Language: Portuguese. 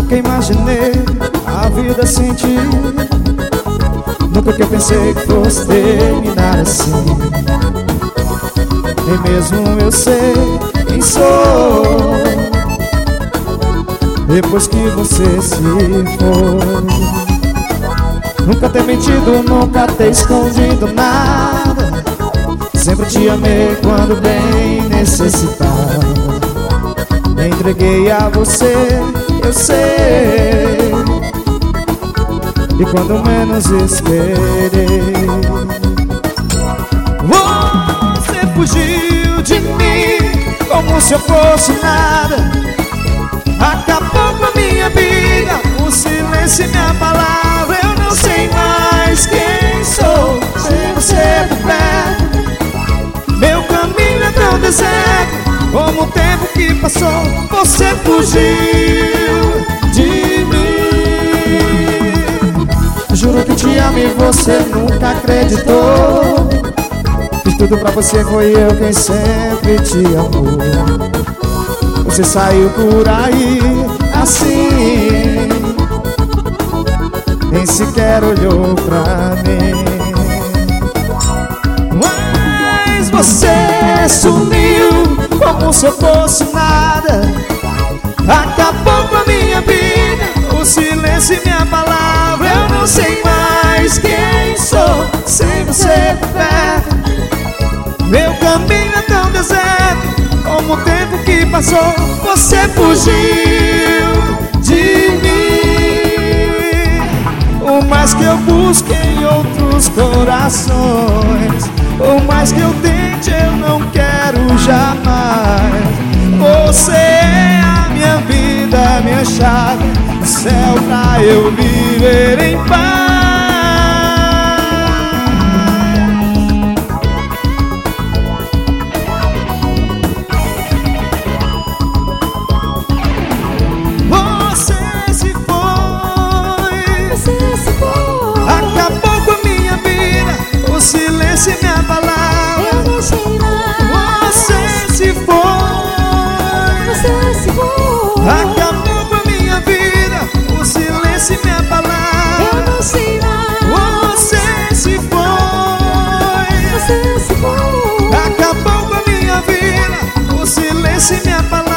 Nunca imaginei a vida sem ti. Nunca que eu pensei que fosse terminar assim. Nem mesmo eu sei quem sou depois que você se foi. Nunca ter mentido, nunca ter escondido nada. Sempre te amei quando bem necessitava. Me entreguei a você, eu sei. E quando menos esperei, você fugiu de mim como se eu fosse nada. Acabou com a minha vida, o silêncio e minha palavra. Eu não sei mais quem sou sem você por perto. Meu caminho é tão deserto como o tempo que passou. Você fugiu de mim. Juro que te amo e você nunca acreditou. Fiz tudo pra você, foi eu quem sempre te amou. Você saiu por aí assim, nem sequer olhou pra mim. Mas você sumiu como se eu fosse nada. Acabou com a minha vida, o silêncio e minha palavra. Eu não sei mais quem sou sem você por perto. Meu caminho é tão deserto como o tempo que passou. Você fugiu de mim. O mais que eu busque em outros corações, o mais que eu tente, eu não quero jamais. Você é a minha vida, minha chave, o céu pra eu viver em paz. Você se foi, acabou com a minha vida, o silêncio e minha palavra. Eu não sei mais. Você se foi, acabou com a minha vida, o silêncio e minha palavra. Eu não sei mais. Você se foi, Você se foi. acabou com a minha vida, o silêncio e minha palavra.